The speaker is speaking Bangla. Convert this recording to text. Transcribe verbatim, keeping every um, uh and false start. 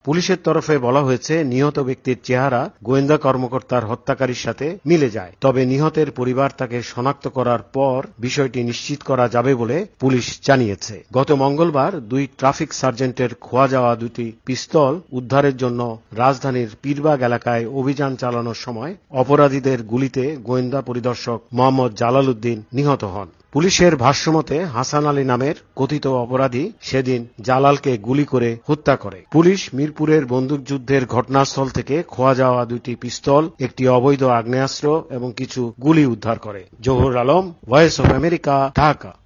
পুলিশের তরফে বলা হয়েছে, নিহত ব্যক্তির চেহারা গোয়েন্দা কর্মকর্তার হত্যাকারীর সাথে মিলে যায়। তবে নিহতের পরিবার তাকে শনাক্ত করার পর বিষয়টি নিশ্চিত করা যাবে বলে পুলিশ জানিয়েছে। গত মঙ্গলবার দুই ট্রাফিক সার্জেন্টের খোয়া যাওয়া দুটি পিস্তল উদ্ধারের জন্য রাজধানীর পীরবাগ এলাকায় অভিযান চালানোর সময় অপরাধীদের গুলিতে গোয়েন্দা পরিদর্শক মোহাম্মদ জালাল উদ্দিন নিহত হন। পুলিশের ভাষ্যমতে হাসান আলী নামের কথিত অপরাধী সেদিন জালালকে গুলি করে হত্যা করে। পুলিশ মিরপুরের বন্দুকযুদ্ধের ঘটনাস্থল থেকে খোয়া যাওয়া দুইটি পিস্তল, একটি অবৈধ আগ্নেয়াস্ত্র এবং কিছু গুলি উদ্ধার করে। Zahur Alam, voice of America, Dhaka.